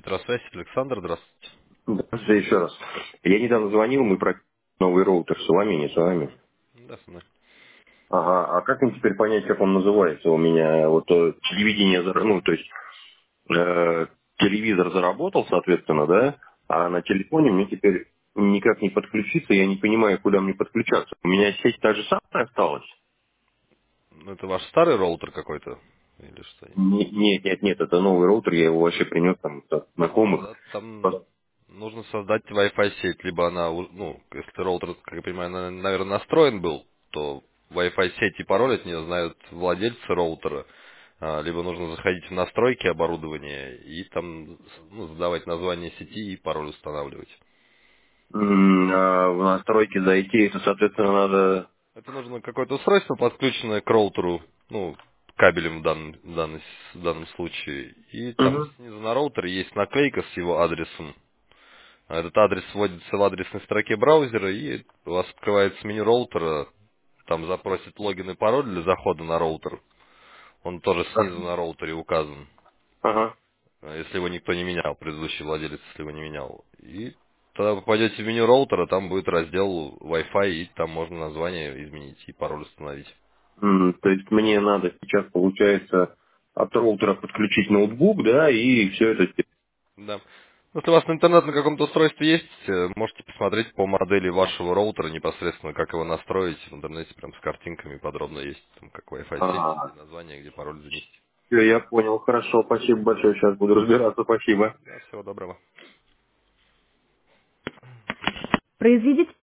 Метросвязь, Александр, здравствуйте. Здравствуйте еще раз. Я недавно звонил, мы про новый роутер с вами, не с вами. Да, со мной. Ага, а как мне теперь понять, как он называется? У меня вот телевидение, ну, то есть телевизор заработал, соответственно, да, а на телефоне мне теперь никак не подключиться, я не понимаю, куда мне подключаться. У меня сеть та же самая осталась? Ну, это ваш старый роутер какой-то? Или что? Нет, нет, нет, это новый роутер, я его вообще принес там от знакомых. Тогда там нужно создать Wi-Fi сеть, либо она, ну, если роутер, как я понимаю, наверное, настроен был, то Wi-Fi сеть и пароль от нее знают владельцы роутера, либо нужно заходить в настройки оборудования и там задавать название сети и пароль устанавливать. А в настройки зайти, это, соответственно, надо... Это нужно какое-то устройство, подключенное к роутеру, ну, кабелем в данном случае. И там Мгм. снизу на роутере есть наклейка с его адресом. Этот адрес вводится в адресной строке браузера, и у вас открывается меню роутера. Там запросит логин и пароль для захода на роутер. Он тоже снизу на роутере указан. Ага. Если его никто не менял, предыдущий владелец, если его не менял. И тогда вы попадете в меню роутера, там будет раздел Wi-Fi, и там можно название изменить и пароль установить. То есть мне надо сейчас, получается, от роутера подключить ноутбук, да, и все это... Да. Если у вас интернет на каком-то устройстве есть, можете посмотреть по модели вашего роутера непосредственно, как его настроить. В интернете прям с картинками подробно есть, там, как Wi-Fi сеть, где название, где пароль занести. Все, я понял, хорошо, спасибо большое, сейчас буду разбираться, спасибо. Да, всего доброго. Произведите